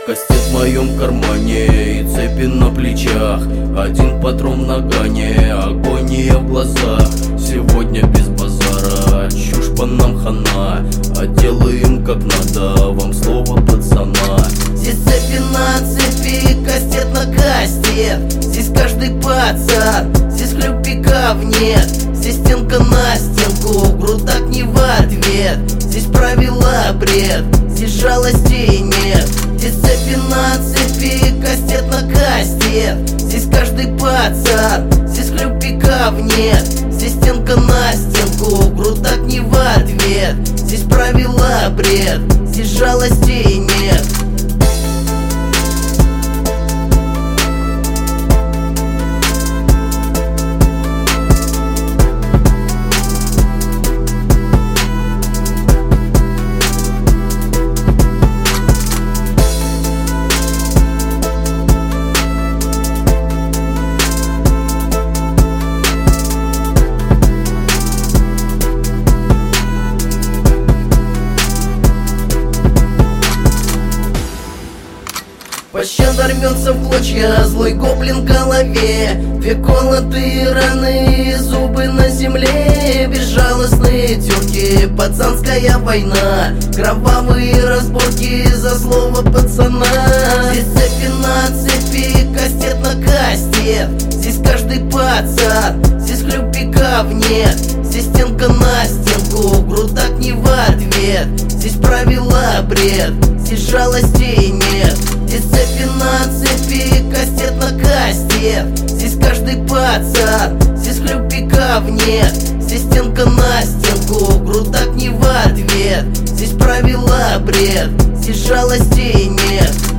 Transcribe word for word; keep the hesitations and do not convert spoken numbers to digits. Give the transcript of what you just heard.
Кастет в моем кармане и цепи на плечах, один патрон в нагане, агония в глазах. Сегодня без базара, чушь по нам хана, а делаем как надо, вам слово пацана. Здесь цепи на цепи, кастет на кастет. Здесь каждый пацан, здесь хлюпиков нет. Здесь стенка на стенку, в грудак не в ответ. Здесь правила бред, здесь жалости нет. Здесь цепи на цепи, кастет на кастет. Здесь каждый пацан, здесь хлюпиков нет. Здесь стенка на стенку, в грудак не в ответ. Здесь правила бред, здесь жалости нет. Пощада рвется в клочья, злой гоблин в голове. Две колотые раны, зубы на земле. Безжалостные терки, пацанская война. Кровавые разборки за слово пацана. Здесь цепи на цепи, кастет на кастет. Здесь каждый пацан, здесь хлюпиков нет. Здесь стенка на стенку, в грудак не в ответ. Здесь правила бред, здесь жалости нет. Здесь цепи на цепи, кастет на кастет. Здесь каждый пацан, здесь хлюпиков нет. Здесь стенка на стенку, в грудак не в ответ. Здесь правила бред, здесь жалости нет.